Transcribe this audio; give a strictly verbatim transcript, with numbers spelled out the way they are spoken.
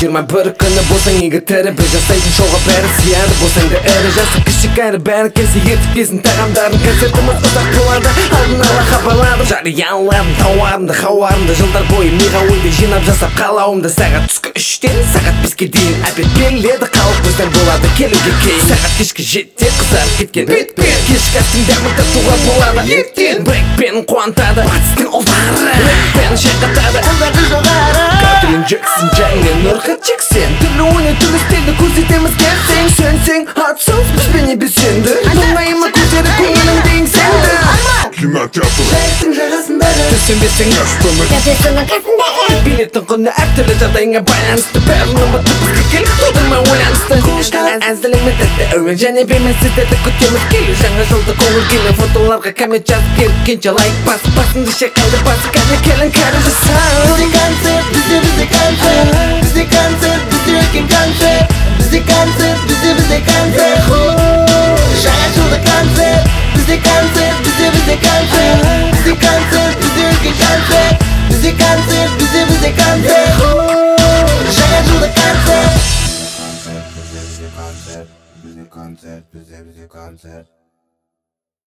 жыйырма бир күнү болсаң егиттери бир жасайтын шоуга баары сыяды болсаң да ыры жасап кичик ары баары келсе ертип биздин тагамдарын концертimiz узак болду алдын ала хабарладым жарыяладым товарымды хабарымды жылдар бою мига ойду жыйнап жасап каалауымды саат түскө үчтөн саат бизге дейин обед берилет калып көрсөң болду келүүгө кейин саат кечке жетте кызарып кеткен бетпен кечки астын дәмин татууга болду ертең Blackpink кубантады батыстын улдары рэппен шайкатады андагы жогары Катрин Джексон жаңы нурга чексен түрлүү өнөр түрлүү стилди көрсөтөбүз келсең сөнсөң атсыз биз мени билсеңди оңайыма көтерип көңүлүңдү эңсеңди кинотеатр жайыктын жагасындагы түсүнбесең астымы кафесинин касындагы билеттин куну ар түрлүү жагдайыңа байланыштуу баарын убакыт бизге келип туудурма ойланышты аздылыгы тәтті әуен және беймен сіздерді күтеміз келу жаңа жылды көңіл келін фотоларға коммент жазып беріп лайк басып басыңды шайқайды басып кәне келін кәрі жасау Бізде концерт, бізде бізде концерт Бізде концерт, бізде үлкен концерт Бізде концерт, бізде бізде концерт Жаңа жылды концерт Бізде концерт, бізде бізде концерт Бізде концерт, бізде үлкен концерт Бізде концерт, бізде бізде концерт Жаңа жылды концерт Bizde konser, bizde konser, bizde bizde konser.